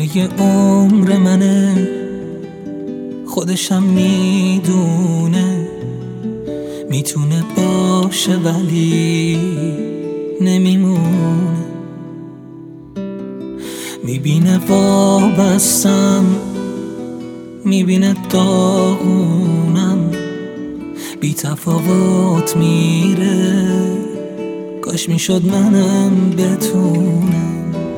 همه عمر منه، خودشم میدونه میتونه باشه ولی نمیمونه. میبینه وابستم، میبینه داغونم، بی تفاوت میره، کاش میشد منم بتونم.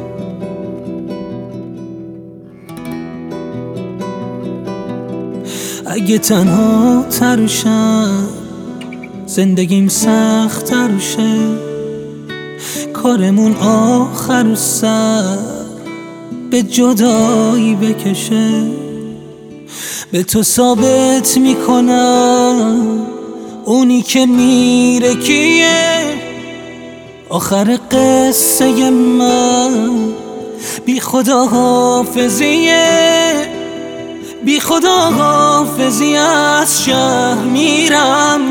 اگه تنها ترشم زندگیم سخت ترشه، کارمون آخر سر به جدایی بکشه. به تو ثابت میکنم اونی که میره کیه، آخر قصه من بی خدا حافظیه. بی خدا حافظی از شهر میرم،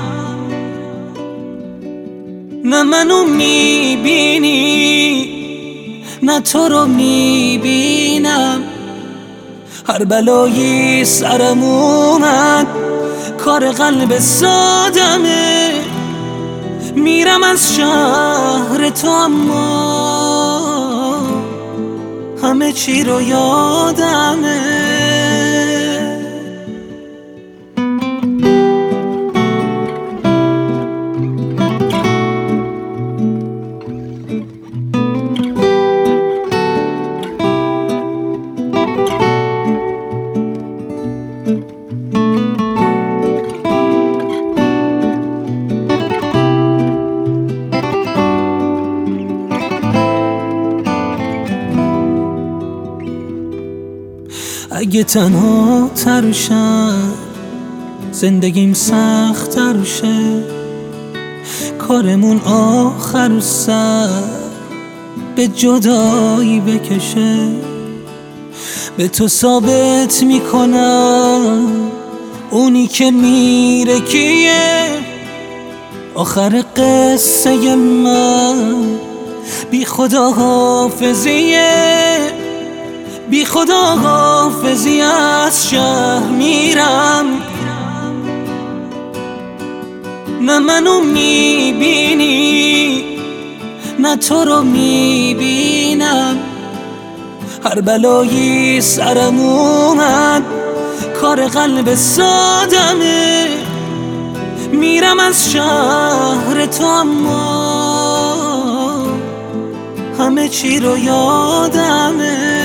نه منو میبینی نه تو رو میبینم. هر بلایی سرم اومد کار قلب سادمه، میرم از شهر تو اما همه چی رو یادمه. اگه تنها ترشم زندگیم سخت ترشه، کارمون آخر سر به جدایی بکشه. به تو ثابت میکنم اونی که میره کیه، آخر قصه من بی خدا حافظیه. بی خدا حافظی از شهر میرم، نه منو میبینی نه تو رو میبینم. هر بلایی سرم اومد کار قلب سادمه، میرم از شهر تو اما همه چی رو یادمه.